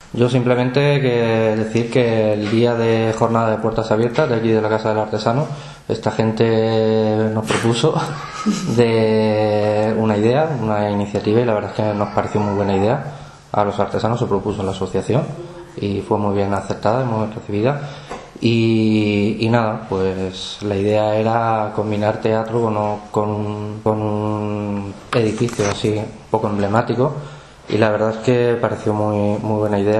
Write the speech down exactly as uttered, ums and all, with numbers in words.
Yo simplemente que decir que el día de jornada de puertas abiertas de aquí de la Casa del Artesano, esta gente nos propuso de una idea, una iniciativa, y la verdad es que nos pareció muy buena idea. A los artesanos se propuso en la asociación y fue muy bien aceptada y muy bien recibida. Y, y nada, pues la idea era combinar teatro con, con, con un edificio así un poco emblemático, y la verdad es que pareció muy, muy buena idea.